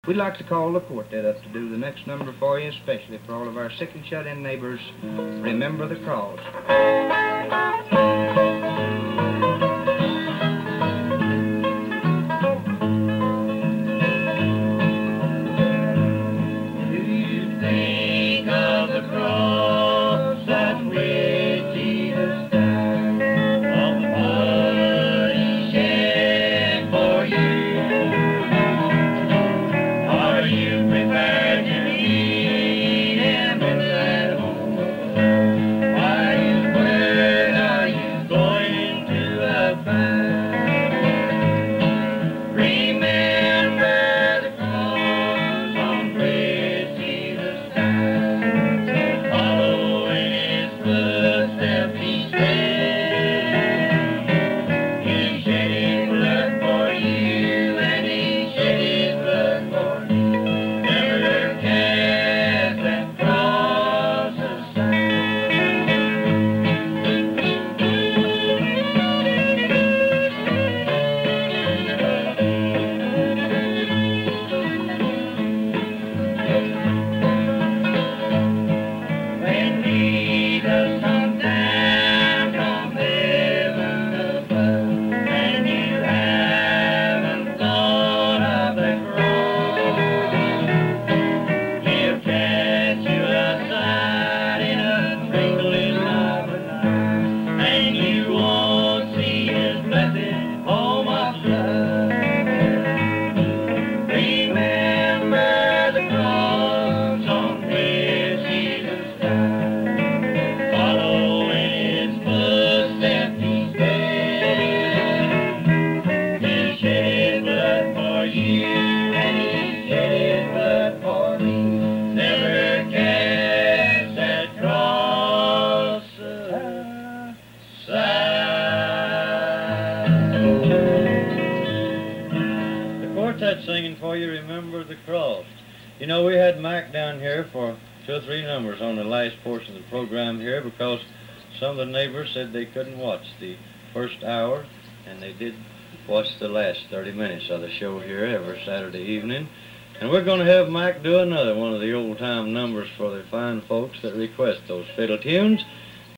We'd like to call the quartet up to do the next number for you, especially for all of our sick and shut-in neighbors. Remember the Cross. Singing for you, Remember the Cross. You know, we had Mac down here for 2 or 3 numbers on the last portion of the program here because some of the neighbors said they couldn't watch the first hour, and they did watch the last 30 minutes of the show here every Saturday evening. And we're going to have Mac do another one of the old-time numbers for the fine folks that request those fiddle tunes.